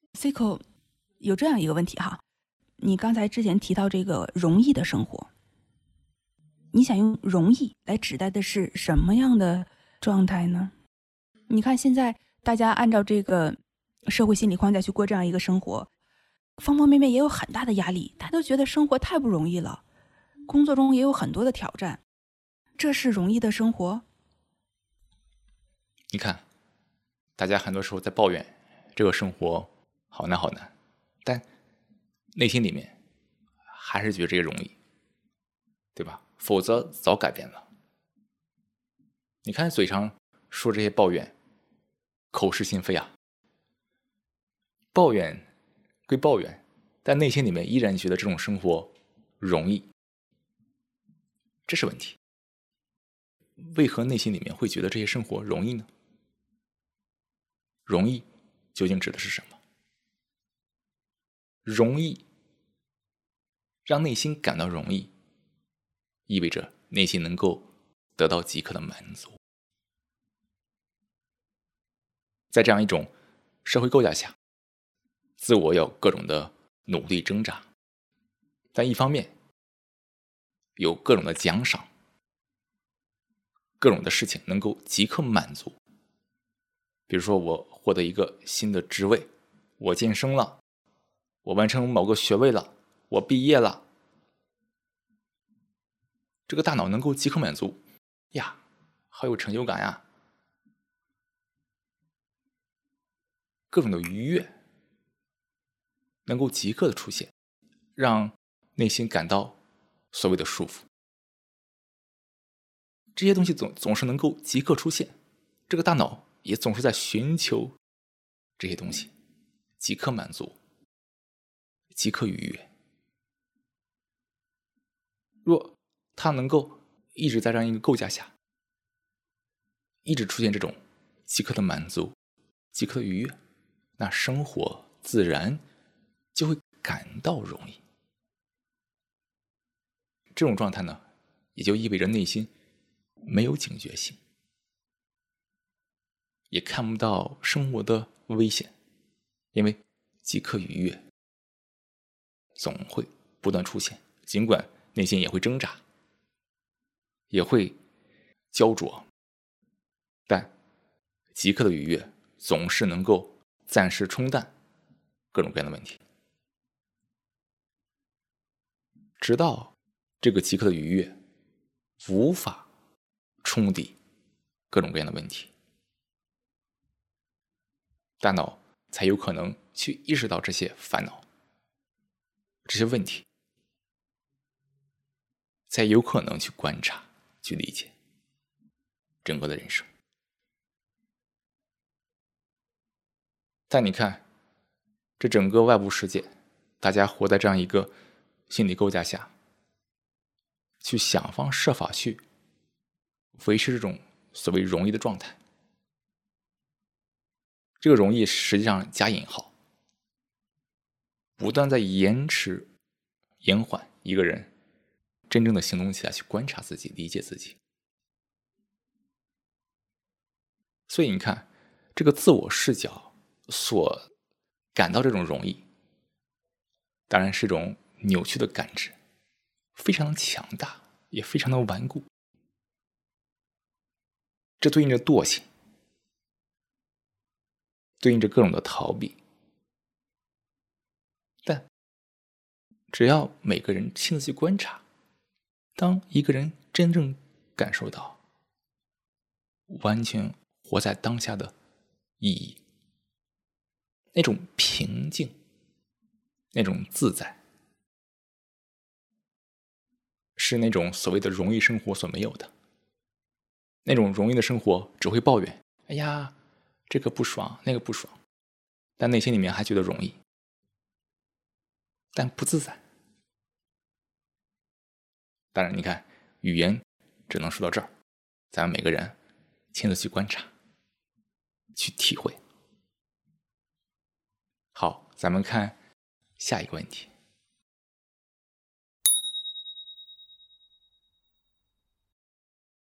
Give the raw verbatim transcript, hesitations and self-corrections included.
Cico 有这样一个问题哈，你刚才之前提到这个容易的生活，你想用容易来指代的是什么样的状态呢？你看现在大家按照这个社会心理框架去过这样一个生活，方方面面也有很大的压力，大家都觉得生活太不容易了，工作中也有很多的挑战，这是容易的生活？ 你看，大家很多时候在抱怨这个生活好难好难，但内心里面还是觉得这个容易，对吧？否则早改变了。你看嘴上说这些抱怨，口是心非啊，抱怨归抱怨，但内心里面依然觉得这种生活容易，这是问题。为何内心里面会觉得这些生活容易呢？容易究竟指的是什么？容易让内心感到容易，意味着内心能够得到即刻的满足。在这样一种社会构架下，自我要各种的努力挣扎，但一方面有各种的奖赏，各种的事情能够即刻满足。比如说我获得一个新的职位，我晋升了，我完成某个学位了，我毕业了，这个大脑能够即刻满足呀，好有成就感呀，各种的愉悦能够即刻的出现，让内心感到所谓的舒服。这些东西总总是能够即刻出现，这个大脑也总是在寻求这些东西，即刻满足，即刻愉悦。若它能够一直在这样一个构架下，一直出现这种即刻的满足，即刻的愉悦，那生活自然就会感到容易。这种状态呢，也就意味着内心没有警觉性，也看不到生活的危险，因为即刻愉悦总会不断出现，尽管内心也会挣扎，也会焦灼，但即刻的愉悦总是能够暂时冲淡各种各样的问题，直到这个即刻的愉悦无法冲抵各种各样的问题，大脑才有可能去意识到这些烦恼，这些问题，才有可能去观察，去理解整个的人生。但你看，这整个外部世界，大家活在这样一个心理构架下，去想方设法去维持这种所谓容易的状态。这个容易实际上加引号，不断在延迟、延缓一个人真正的行动起来，去观察自己、理解自己。所以你看，这个自我视角所感到这种容易，当然是一种扭曲的感知，非常的强大，也非常的顽固。这对应着惰性，对应着各种的逃避。但只要每个人亲自去观察，当一个人真正感受到完全活在当下的意义，那种平静，那种自在，是那种所谓的容易生活所没有的。那种容易的生活只会抱怨，哎呀，这个不爽，那个不爽，但内心里面还觉得容易，但不自在。当然你看，语言只能说到这儿，咱们每个人亲自去观察，去体会。好，咱们看下一个问题。